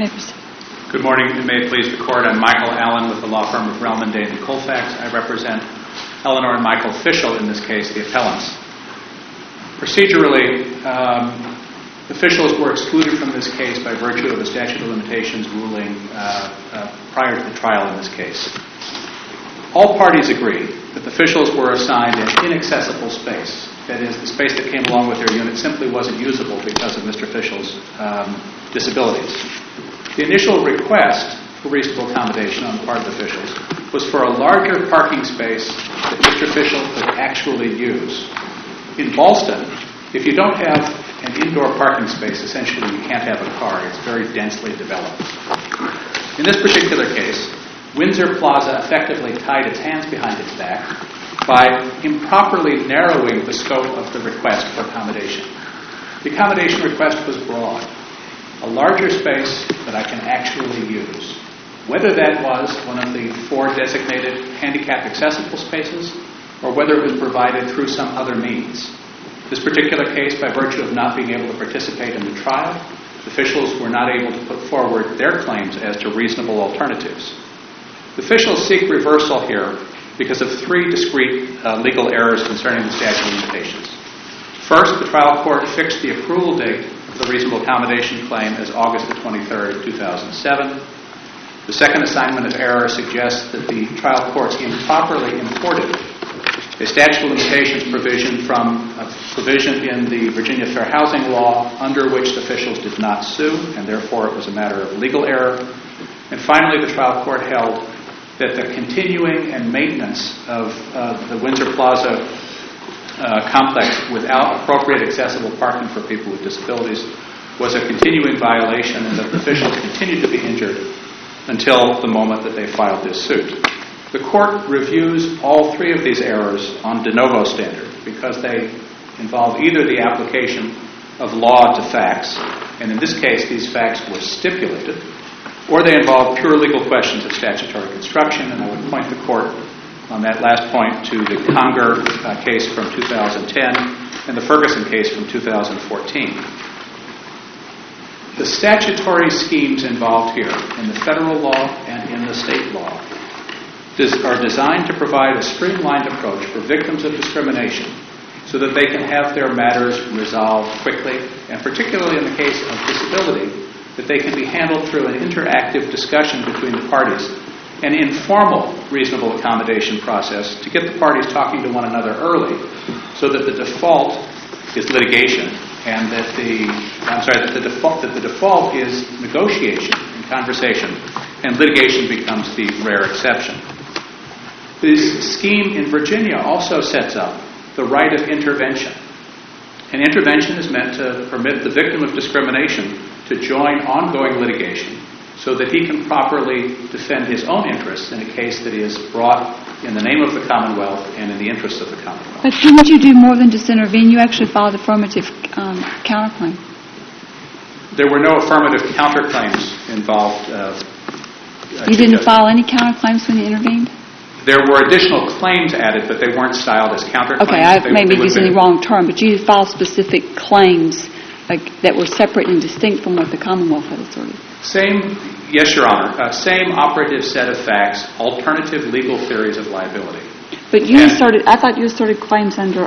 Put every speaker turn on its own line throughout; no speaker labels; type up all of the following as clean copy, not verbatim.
may proceed.
Good morning, and may it please the Court. I'm Michael Allen with the law firm of Relman, Dane & Colfax. I represent Eleanor and Michael Fischel, in this case, the appellants. Procedurally, the Fischels were excluded from this case by virtue of a statute of limitations ruling prior to the trial in this case. All parties agree that the Fischels were assigned an inaccessible space. That is, the space that came along with their unit simply wasn't usable because of Mr. Fischel's disabilities. The initial request for reasonable accommodation on the part of the Fischels was for a larger parking space that Mr. Fischel could actually use. In Ballston, if you don't have an indoor parking space, essentially you can't have a car. It's very densely developed. In this particular case, Windsor Plaza effectively tied its hands behind its back by improperly narrowing the scope of the request for accommodation. The accommodation request was broad. A larger space that I can actually use. Whether that was one of the 4 designated handicap accessible spaces or whether it was provided through some other means. This particular case, by virtue of not being able to participate in the trial, the Fischels were not able to put forward their claims as to reasonable alternatives. The Fischels seek reversal here because of 3 discrete legal errors concerning the statute of limitations. First, the trial court fixed the accrual date of the reasonable accommodation claim as August the 23rd, 2007. The second assignment of error suggests that the trial courts improperly imported a statute of limitations provision from a provision in the Virginia Fair Housing Law under which the Fischels did not sue, and therefore it was a matter of legal error. And finally, the trial court held that the continuing and maintenance of the Windsor Plaza complex without appropriate accessible parking for people with disabilities was a continuing violation and that the Fischels continued to be injured until the moment that they filed this suit. The court reviews all 3 of these errors on de novo standard because they involve either the application of law to facts, and in this case these facts were stipulated, or they involve pure legal questions of statutory construction, and I would point the court on that last point to the Conger case from 2010 and the Ferguson case from 2014. The statutory schemes involved here in the federal law and in the state law are designed to provide a streamlined approach for victims of discrimination so that they can have their matters resolved quickly, and particularly in the case of disability, that they can be handled through an interactive discussion between the parties, an informal reasonable accommodation process to get the parties talking to one another early so that the default is litigation and that the default is negotiation and conversation, and litigation becomes the rare exception. This scheme in Virginia also sets up the right of intervention. And intervention is meant to permit the victim of discrimination to join ongoing litigation so that he can properly defend his own interests in a case that is brought in the name of the Commonwealth and in the interests of the Commonwealth. But
didn't you do more than just intervene? You actually filed affirmative counterclaim.
There were no affirmative counterclaims involved.
You didn't file any counterclaims when you intervened?
There were additional claims added, but they weren't styled as counterclaims.
Okay, I may be using the wrong term, but you filed specific claims that were separate and distinct from what the Commonwealth had asserted.
Yes, Your Honor. Same operative set of facts, alternative legal theories of liability.
But I thought you asserted claims under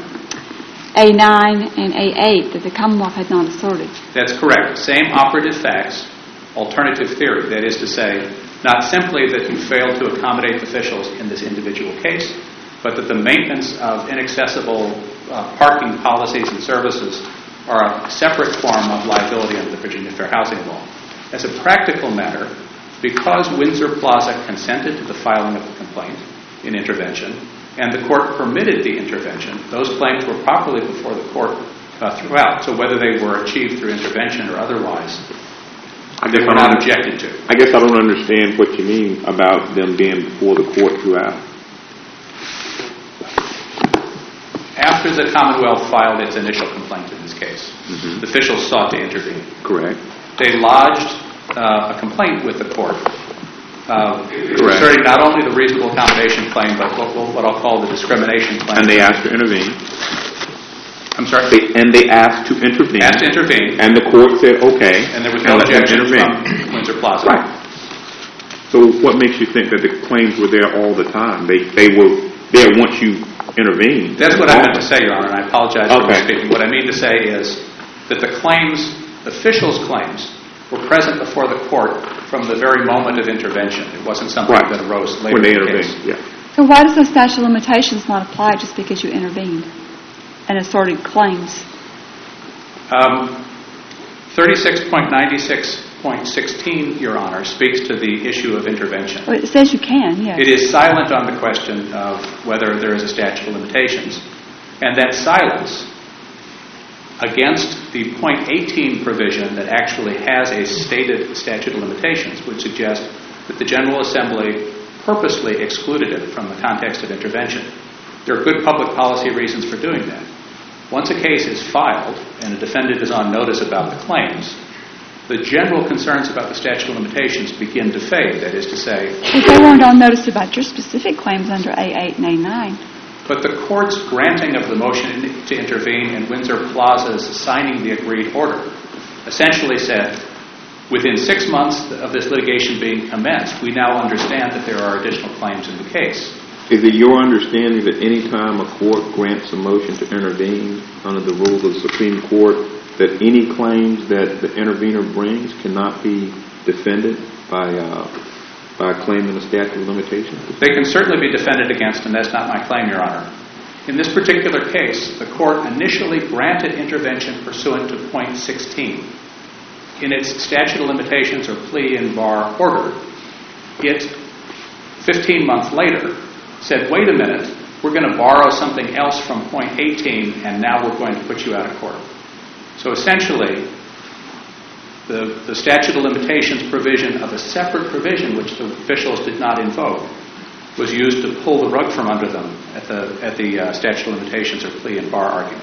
A9 and A8 that the Commonwealth had not asserted.
That's correct. Same operative facts, alternative theory. That is to say, not simply that you failed to accommodate the Fischels in this individual case, but that the maintenance of inaccessible parking policies and services are a separate form of liability under the Virginia Fair Housing Law. As a practical matter, because Windsor Plaza consented to the filing of the complaint in intervention, and the court permitted the intervention, those claims were properly before the court throughout. So whether they were achieved through intervention or otherwise, they were not objected to.
I guess I don't understand what you mean about them being before the court throughout.
After the Commonwealth filed its initial complaint in this case, the Fischels sought to intervene.
Correct.
They lodged a complaint with the court, asserting not only the reasonable accommodation claim, but what I'll call the discrimination claim.
And they asked to intervene.
I'm sorry?
They asked to intervene.
Asked to intervene.
And the court said, okay.
And there was no objection from Windsor Plaza.
Right. So what makes you think that the claims were there all the time? They were there once you intervened.
That's what I meant to say, Your Honor, and I apologize for misspeaking. What I mean to say is that the claims, the officials' claims, were present before the court from the very moment of intervention. It wasn't something that arose later
when they
in the
intervened.
case.
Yeah.
So why does the statute of limitations not apply just because you intervened and asserted claims?
36.96.16, Your Honor, speaks to the issue of intervention.
Well, it says you can, yes.
It is silent on the question of whether there is a statute of limitations. And that silence against the .18 provision that actually has a stated statute of limitations would suggest that the General Assembly purposely excluded it from the context of intervention. There are good public policy reasons for doing that. Once a case is filed and a defendant is on notice about the claims, the general concerns about the statute of limitations begin to fade. That is to say...
But they weren't on notice about your specific claims under A8 and A9.
But the court's granting of the motion to intervene and Windsor Plaza's signing the agreed order essentially said, within 6 months of this litigation being commenced, we now understand that there are additional claims in the case.
Is it your understanding that any time a court grants a motion to intervene under the rules of the Supreme Court, that any claims that the intervener brings cannot be defended by claiming a statute of limitations?
They can certainly be defended against, and that's not my claim, Your Honor. In this particular case, the court initially granted intervention pursuant to .16. In its statute of limitations or plea and bar order, it, 15 months later, said, wait a minute, we're going to borrow something else from .18, and now we're going to put you out of court. So essentially, the statute of limitations provision of a separate provision, which the officials did not invoke, was used to pull the rug from under them at the statute of limitations or plea and bar argument.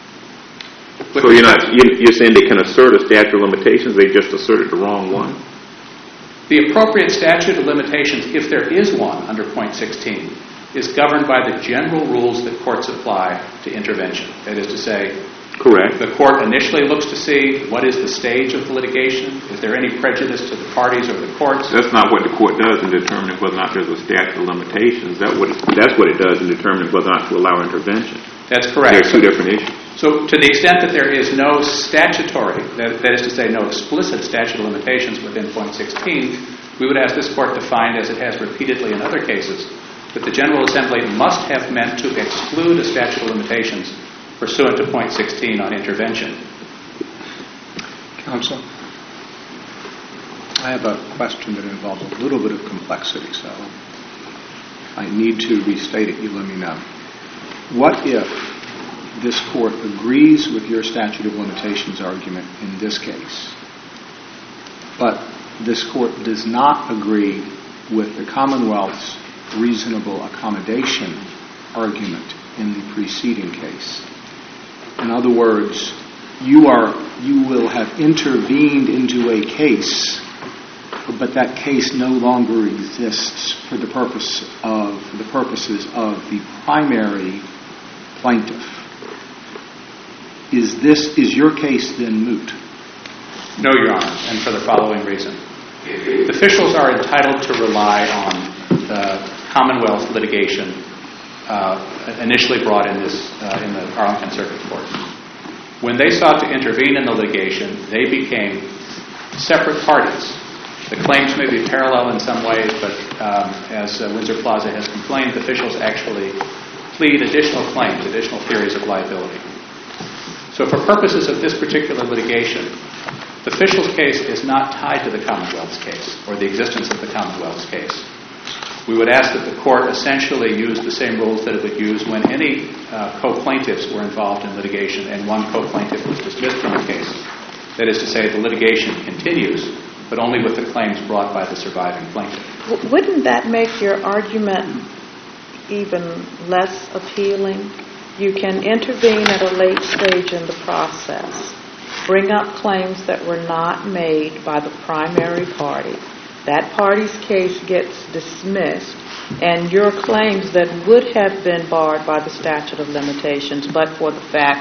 So you're saying they can assert a statute of limitations, they just asserted the wrong one?
The appropriate statute of limitations, if there is one under .16, is governed by the general rules that courts apply to intervention. That is to say,
correct.
The court initially looks to see what is the stage of the litigation. Is there any prejudice to the parties or the courts?
That's not what the court does in determining whether or not there's a statute of limitations. That's what it does in determining whether or not to allow intervention.
That's correct.
There are two different issues.
So to the extent that there is no statutory, that is to say no explicit statute of limitations within .16, we would ask this court to find, as it has repeatedly in other cases, that the General Assembly must have meant to exclude a statute of limitations pursuant to .16 on intervention.
Counsel, I have a question that involves a little bit of complexity, so I need to restate it. You let me know. What if this court agrees with your statute of limitations argument in this case, but this court does not agree with the Commonwealth's reasonable accommodation argument in the preceding case? In other words, you will have intervened into a case, but that case no longer exists for the purposes of the primary plaintiff. Is your case then moot?
No, Your Honor, and for the following reason. The officials are entitled to rely on the Commonwealth litigation initially brought in the Arlington Circuit Court. When they sought to intervene in the litigation, they became separate parties. The claims may be parallel in some ways, but as Windsor Plaza has complained, the officials actually plead additional claims, additional theories of liability. So for purposes of this particular litigation, the official's case is not tied to the Commonwealth's case or the existence of the Commonwealth's case. We would ask that the court essentially use the same rules that it would use when any co-plaintiffs were involved in litigation and one co-plaintiff was dismissed from a case. That is to say, the litigation continues, but only with the claims brought by the surviving plaintiff.
Wouldn't that make your argument even less appealing? You can intervene at a late stage in the process, bring up claims that were not made by the primary party. That party's case gets dismissed, and your claims that would have been barred by the statute of limitations, but for the fact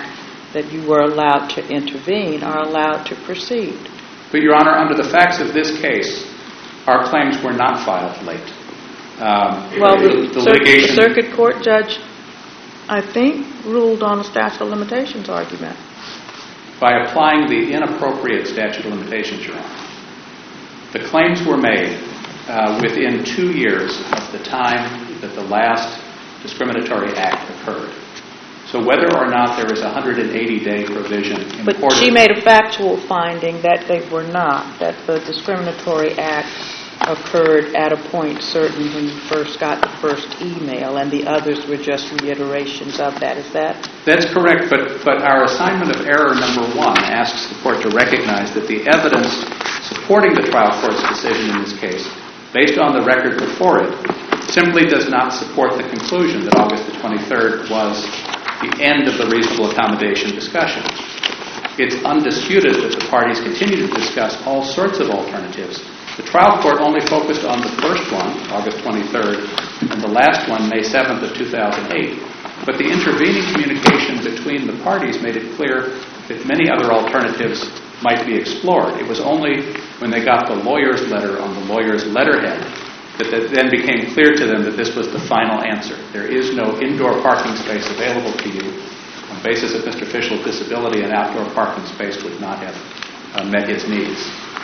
that you were allowed to intervene are allowed to proceed.
But, Your Honor, under the facts of this case, our claims were not filed late.
Well, the
litigation...
circuit court judge, I think, ruled on a statute of limitations argument.
By applying the inappropriate statute of limitations, Your Honor. The claims were made within 2 years of the time that the last discriminatory act occurred. So whether or not there is a 180-day provision in
But
court...
she made a factual finding that they were not, that the discriminatory act occurred at a point certain when you first got the first email, and the others were just reiterations of that. Is that?
That's correct, but our assignment of error number 1 asks the court to recognize that the evidence supporting the trial court's decision in this case, based on the record before it, simply does not support the conclusion that August the 23rd was the end of the reasonable accommodation discussion. It's undisputed that the parties continue to discuss all sorts of alternatives. The trial court only focused on the first one, August 23rd, and the last one, May 7th of 2008. But the intervening communication between the parties made it clear that many other alternatives might be explored. It was only when they got the lawyer's letter on the lawyer's letterhead that it then became clear to them that this was the final answer. There is no indoor parking space available to you. On the basis of Mr. Fischel's disability, an outdoor parking space would not have met his needs.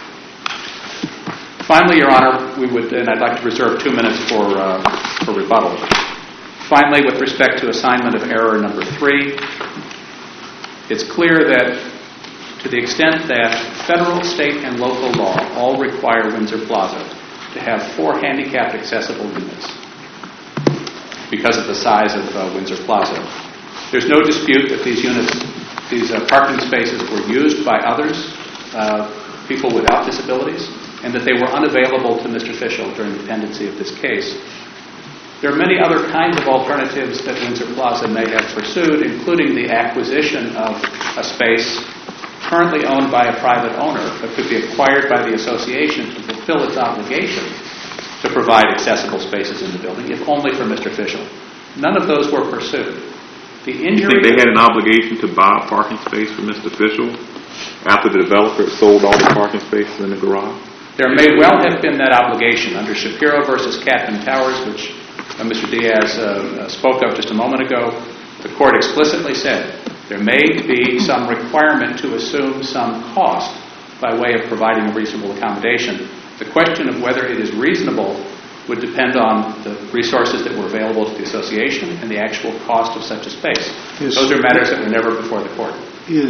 Finally, Your Honor, we would, and I'd like to reserve 2 minutes for rebuttal. Finally, with respect to assignment of error number 3, it's clear that to the extent that federal, state, and local law all require Windsor Plaza to have 4 handicapped accessible units because of the size of Windsor Plaza, there's no dispute that these units, these parking spaces were used by others, people without disabilities, and that they were unavailable to Mr. Fischel during the pendency of this case. There are many other kinds of alternatives that Windsor Plaza may have pursued, including the acquisition of a space currently owned by a private owner, but could be acquired by the association to fulfill its obligation to provide accessible spaces in the building, if only for Mr. Fischel. None of those were pursued. The injury...
You think they had an obligation to buy a parking space for Mr. Fischel after the developer sold all the parking spaces in the garage?
There may well have been that obligation. Under Shapiro versus Catman Towers, which Mr. Diaz spoke of just a moment ago, the court explicitly said there may be some requirement to assume some cost by way of providing a reasonable accommodation. The question of whether it is reasonable would depend on the resources that were available to the association and the actual cost of such a space. Those are matters that were never before the court.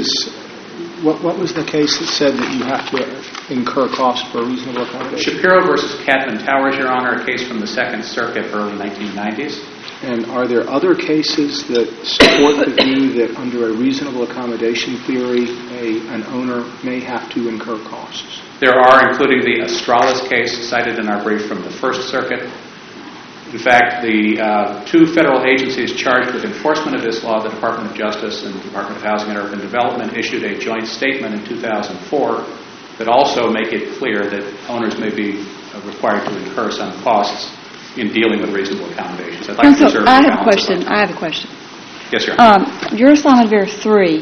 What was the case that said that you have to incur costs for a reasonable accommodation?
Shapiro versus Catman Towers, Your Honor, a case from the Second Circuit, early 1990s.
And are there other cases that support the view that under a reasonable accommodation theory, an owner may have to incur costs?
There are, including the Astralis case cited in our brief from the First Circuit. In fact, the 2 federal agencies charged with enforcement of this law, the Department of Justice and the Department of Housing and Urban Development, issued a joint statement in 2004 that also make it clear that owners may be required to incur some costs in dealing with reasonable accommodations. I'd like to reserve
I have a question.
Yes, Your Honor.
Your assignment of error 3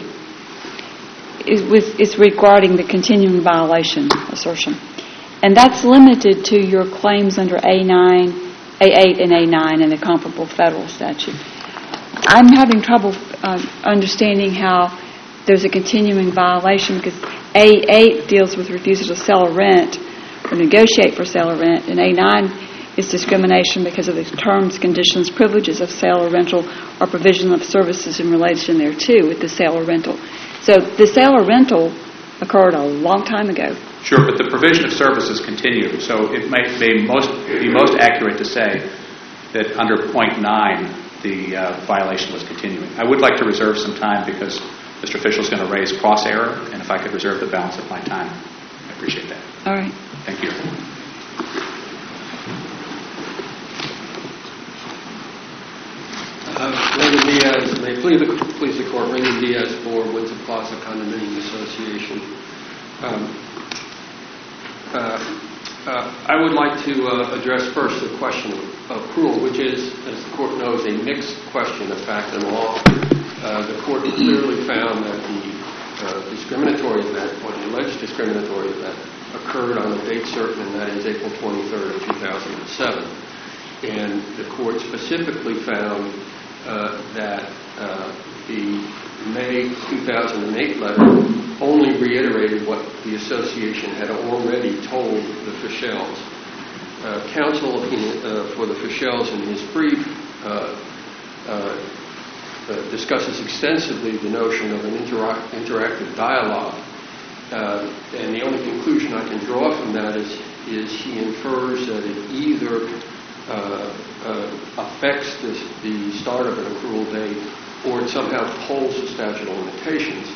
is regarding the continuing violation assertion. And that's limited to your claims under A9, A8, and A9 and the comparable federal statute. I'm having trouble understanding how there's a continuing violation because A8 deals with refusal to sell or rent or negotiate for sale or rent, and A9 is discrimination because of the terms, conditions, privileges of sale or rental or provision of services in relation thereto with the sale or rental. So the sale or rental occurred a long time ago.
Sure, but the provision of services continue. So it might be most accurate to say that under point 9, the violation was continuing. I would like to reserve some time because Mr. Fischel is going to raise cross error, and if I could reserve the balance of my time, I appreciate that.
All right.
Thank you.
Raymond Diaz, may please the court. Raymond Diaz for Windsor Plaza Condominium Association. I would like to address first the question of accrual, which is, as the court knows, a mixed question of fact and law. the court clearly found that the discriminatory event, or the alleged discriminatory event, occurred on a date certain, and that is April 23rd of 2007. And the court specifically found that the May 2008 letter only reiterated what the association had already told the Fischels. Counsel for the Fischels in his brief discusses extensively the notion of an interactive dialogue. And the only conclusion I can draw from that is he infers that it either affects the start of an accrual date or it somehow pulls the statute of limitations.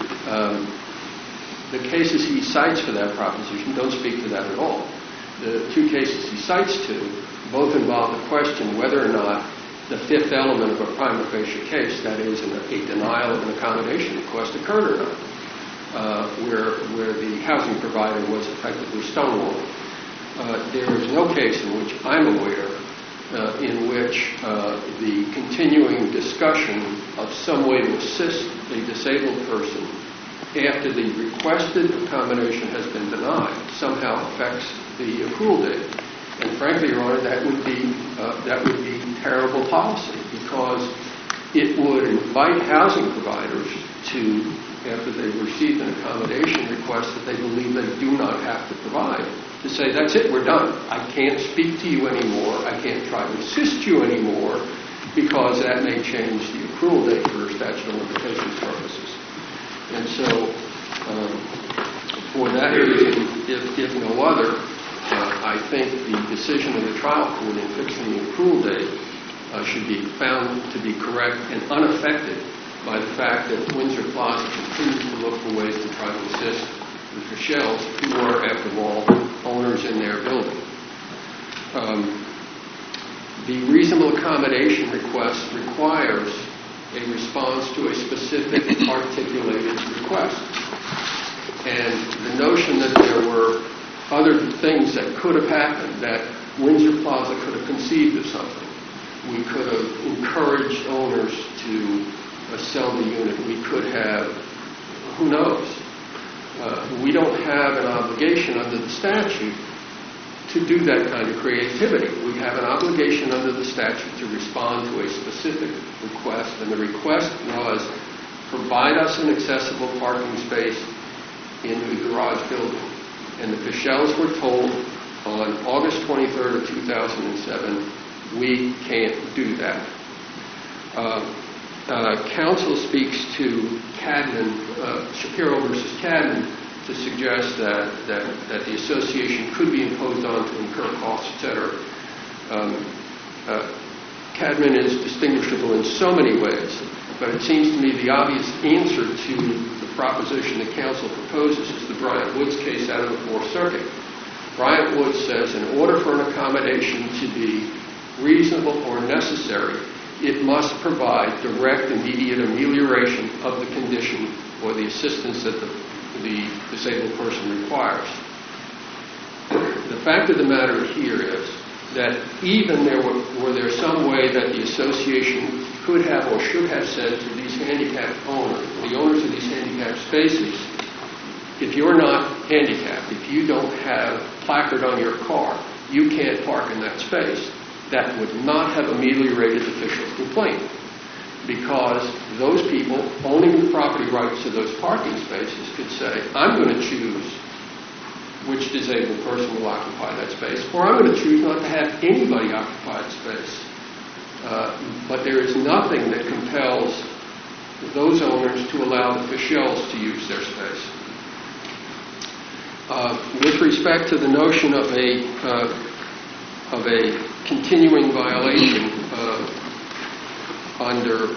The cases he cites for that proposition don't speak to that at all. The two cases he cites to both involve the question whether or not the fifth element of a prima facie case, that is, a denial of an accommodation request, occurred or not, where the housing provider was effectively stonewalled. There is no case in which I'm aware in which the continuing discussion of some way to assist a disabled person after the requested accommodation has been denied somehow affects the accrual date. And frankly, Your Honor, that would be terrible policy, because it would invite housing providers to, after they've received an accommodation request that they believe they do not have to provide, to say, that's it, we're done. I can't speak to you anymore. I can't try to assist you anymore, because that may change the accrual date for statute of limitations purposes. And so, for that reason, if no other, I think the decision of the trial court in fixing the accrual date should be found to be correct and unaffected by the fact that Windsor Plaza continues to look for ways to try to assist the Fischels, who are, after all, owners in their building. The reasonable accommodation request requires a response to a specific articulated request. And the notion that there were other things that could have happened, that Windsor Plaza could have conceived of something. We could have encouraged owners to sell the unit. We could have, who knows? We don't have an obligation under the statute to do that kind of creativity. We have an obligation under the statute to respond to a specific request, and the request was, provide us an accessible parking space in the garage building. And the Fischels were told on August 23rd of 2007, we can't do that. Counsel speaks to Cadman, Shapiro versus Cadman, to suggest that the association could be imposed on to incur costs, etc. Cadman is distinguishable in so many ways, but it seems to me the obvious answer to the proposition that counsel proposes is the Bryant Woods case out of the Fourth Circuit. Bryant Woods says in order for an accommodation to be reasonable or necessary, it must provide direct, immediate amelioration of the condition or the assistance that the disabled person requires. The fact of the matter here is that even were there some way that the association could have or should have said to these handicapped owners, the owners of these handicapped spaces, if you're not handicapped, if you don't have placard on your car, you can't park in that space. That would not have ameliorated the official complaint, because those people owning the property rights to those parking spaces could say, I'm going to choose which disabled person will occupy that space, or I'm going to choose not to have anybody occupy the space. But there is nothing that compels those owners to allow the Fischels to use their space. With respect to the notion of a continuing violation under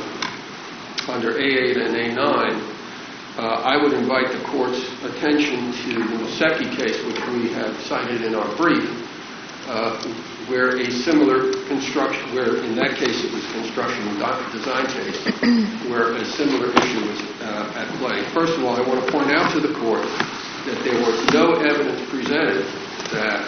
A8 and A9, I would invite the Court's attention to the Musecki case, which we have cited in our brief, where a similar construction, where in that case it was construction and design case, where a similar issue was at play. First of all, I want to point out to the Court that there was no evidence presented that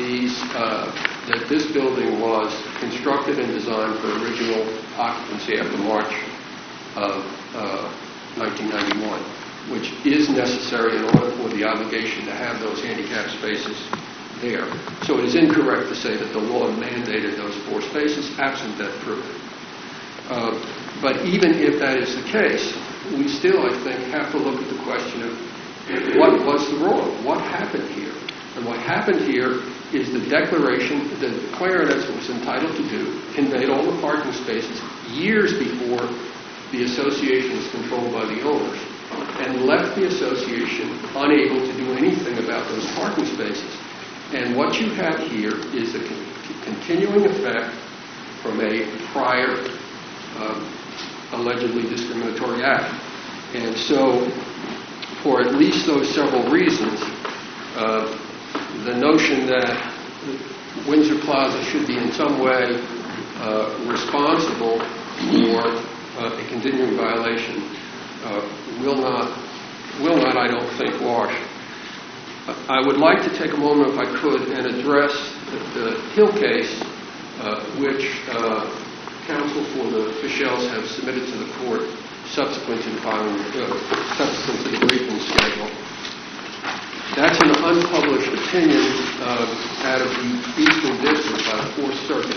this building was constructed and designed for original occupancy after March of 1991, which is necessary in order for the obligation to have those handicap spaces there. So it is incorrect to say that the law mandated those 4 spaces, absent that proof. But even if that is the case, we still, I think, have to look at the question of what was the wrong? What happened here? And what happened here is the declaration that Clarence was entitled to do, conveyed all the parking spaces years before the association was controlled by the owners, and left the association unable to do anything about those parking spaces. And what you have here is a continuing effect from a prior allegedly discriminatory act. And so, for at least those several reasons, the notion that Windsor Plaza should be in some way responsible for a continuing violation will not, I don't think, wash. I would like to take a moment, if I could, and address the Hill case, which counsel for the Fischels have submitted to the court subsequent to the briefing schedule. That's an unpublished opinion out of the Eastern District by the Fourth Circuit,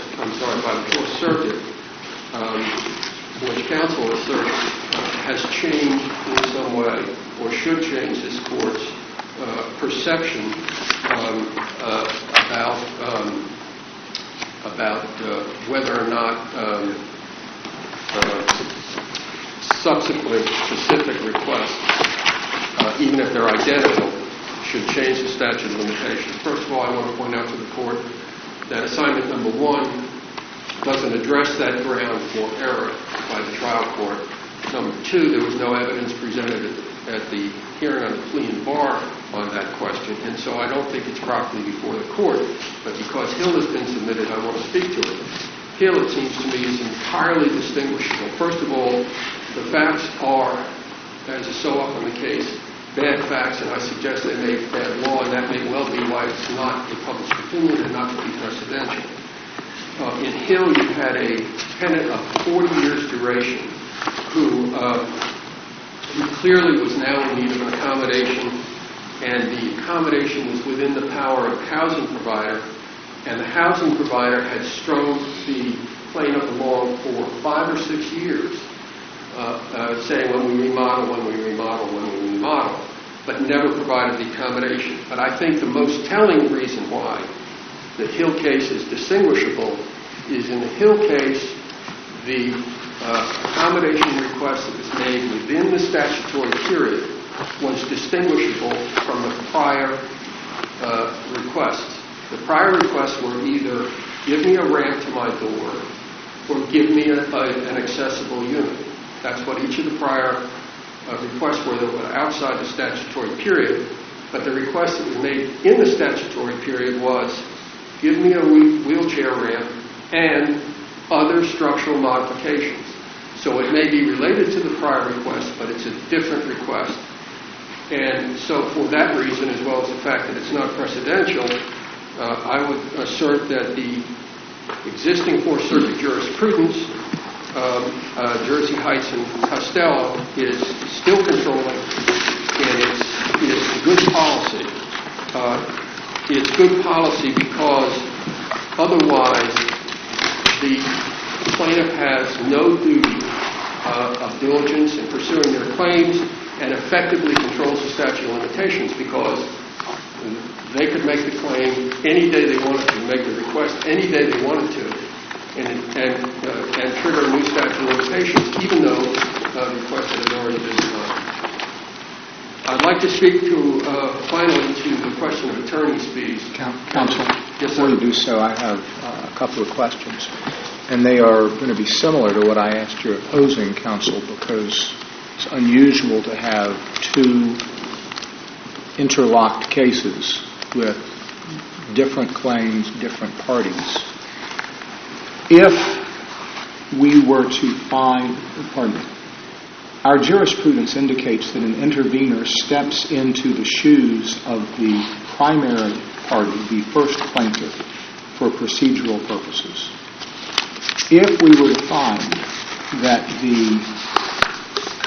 which counsel asserts has changed in some way, or should change this court's perception about whether or not subsequent specific requests, even if they're identical, should change the statute of limitations. First of all, I want to point out to the court that assignment number 1 doesn't address that ground for error by the trial court. Number 2, there was no evidence presented at the hearing on the plea and bar on that question, and so I don't think it's properly before the court. But because Hill has been submitted, I want to speak to it. Hill, it seems to me, is entirely distinguishable. First of all, the facts are, as is so often the case, bad facts, and I suggest they make bad law, and that may well be why it's not a published opinion and not to be precedential. In Hill, you had a tenant of 40 years' duration who clearly was now in need of an accommodation, and the accommodation was within the power of the housing provider, and the housing provider had strung the plaintiff along for 5 or 6 years, saying when we remodel, but never provided the accommodation. But I think the most telling reason why the Hill case is distinguishable is in the Hill case, the accommodation request that was made within the statutory period was distinguishable from the prior requests. The prior requests were either give me a ramp to my door or give me an accessible unit. That's what each of the prior requests were that were outside the statutory period. But the request that was made in the statutory period was give me a wheelchair ramp and other structural modifications. So it may be related to the prior request, but it's a different request. And so for that reason, as well as the fact that it's not precedential, I would assert that the existing Fourth Circuit jurisprudence, Jersey Heights and Costello, is still controlling, and it's good policy. It's good policy because otherwise the plaintiff has no duty of diligence in pursuing their claims and effectively controls the statute of limitations because they could make the claim any day they wanted to, make the request any day they wanted to, and trigger a new statute of limitations, even though the request had already been denied. I'd like to speak finally to the question of attorney's fees.
Counsel,
yes,
before you do so, I have a couple of questions. And they are going to be similar to what I asked your opposing counsel because it's unusual to have 2 interlocked cases with different claims, different parties. If we were to find, our jurisprudence indicates that an intervener steps into the shoes of the primary party, the first plaintiff, for procedural purposes. If we were to find that the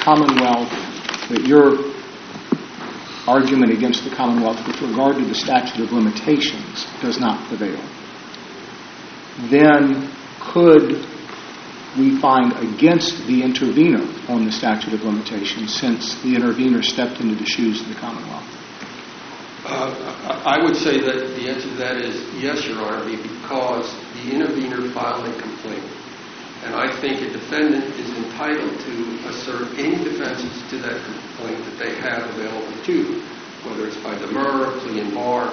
Commonwealth, that your argument against the Commonwealth with regard to the statute of limitations does not prevail, then could we find against the intervener on the statute of limitations since the intervener stepped into the shoes of the Commonwealth?
I would say that the answer to that is yes, Your Honor, because the intervener filed a complaint. And I think a defendant is entitled to assert any defenses to that complaint that they have available to them, whether it's by demur, plea and bar,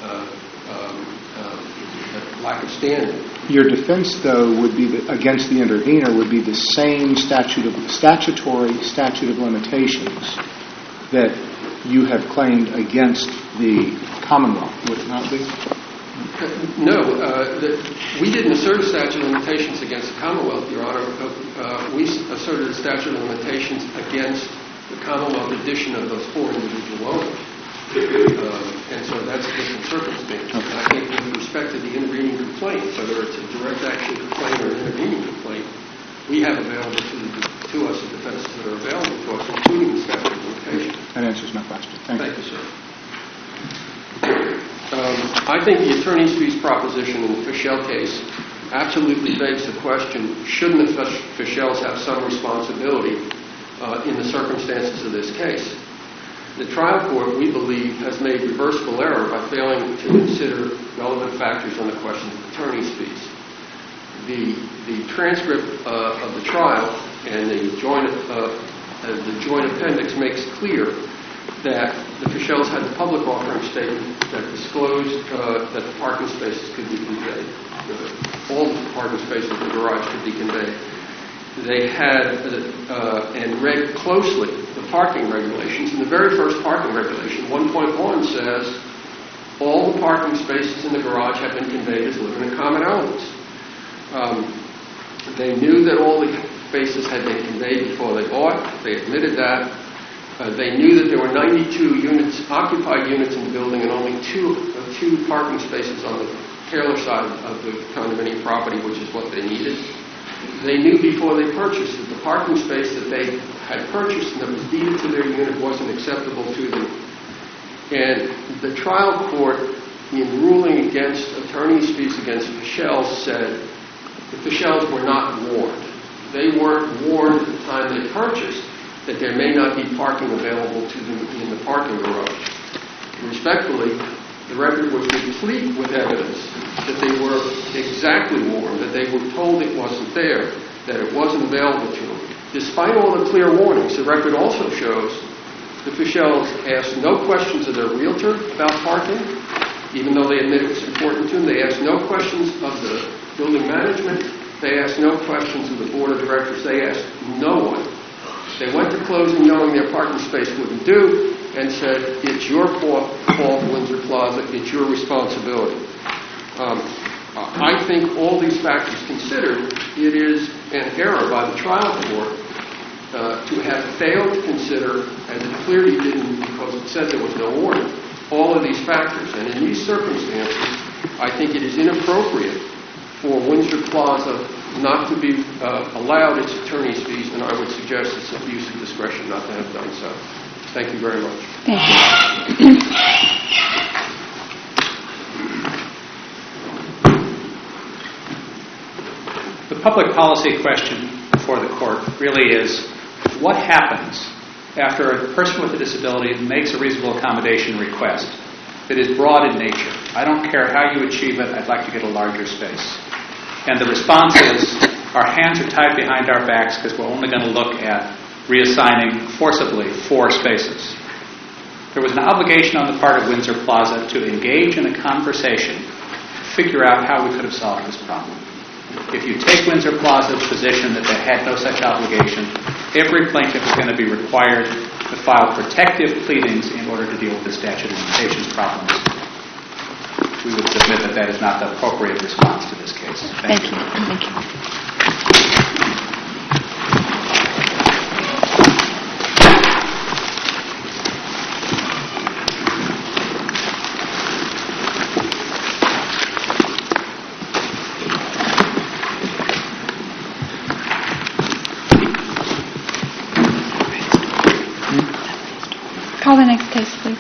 lack of standing.
Your defense, though, would be against the intervener would be the same statutory statute of limitations that you have claimed against the Commonwealth, would it not be?
No, we didn't assert a statute of limitations against the Commonwealth, Your Honor. We asserted a statute of limitations against the Commonwealth edition of those 4 individual owners. And so that's a different circumstance. Okay. And I think with respect to the intervening complaint, whether it's a direct action complaint or an intervening complaint, we have available to us the defenses that are available to us, including the statute of limitations.
That answers my question. Thank you,
sir. I think the attorney's fees proposition in the Fischel case absolutely begs the question, shouldn't the Fischels have some responsibility in the circumstances of this case? The trial court, we believe, has made reversible error by failing to consider relevant factors on the question of attorney's fees. The transcript of the trial and the joint appendix makes clear that the Fischels had the public offering statement that disclosed that the parking spaces could be conveyed. All the parking spaces in the garage could be conveyed. They had and read closely the parking regulations. And the very first parking regulation, 1.1, says all the parking spaces in the garage have been conveyed as living in common elements. They knew that all the spaces had been conveyed before they bought. They admitted that. They knew that there were 92 occupied units in the building and only two parking spaces on the Taylor side of the condominium property, which is what they needed. They knew before they purchased that the parking space that they had purchased and that was deeded to their unit wasn't acceptable to them. And the trial court, in ruling against attorney's fees against Fischels, said the Fischels were not warned. They weren't warned at the time they purchased that there may not be parking available to them in the parking garage. Respectfully, the record was replete with evidence that they were exactly warned, that they were told it wasn't there, that it wasn't available to them. Despite all the clear warnings, the record also shows the Fischels asked no questions of their realtor about parking, even though they admitted it was important to them. They asked no questions of the building management. They asked no questions of the board of directors. They asked no one. They went to closing knowing their parking space wouldn't do and said, it's your fault, Windsor Plaza, it's your responsibility. I think all these factors considered, it is an error by the trial court to have failed to consider, and it clearly didn't because it said there was no warning, all of these factors. And in these circumstances, I think it is inappropriate for Windsor Plaza not to be allowed its attorney's fees, and I would suggest it's abuse of discretion not to have done so. Thank you very much.
Thank you.
The public policy question before the court really is, what happens after a person with a disability makes a reasonable accommodation request that is broad in nature? I don't care how you achieve it, I'd like to get a larger space. And the response is, our hands are tied behind our backs because we're only going to look at reassigning forcibly 4 spaces. There was an obligation on the part of Windsor Plaza to engage in a conversation to figure out how we could have solved this problem. If you take Windsor Plaza's position that they had no such obligation, every plaintiff is going to be required to file protective pleadings in order to deal with the statute of limitations problems. We would submit that that is not the appropriate response to this case. Thank you.
Thank you. Call the next case, please.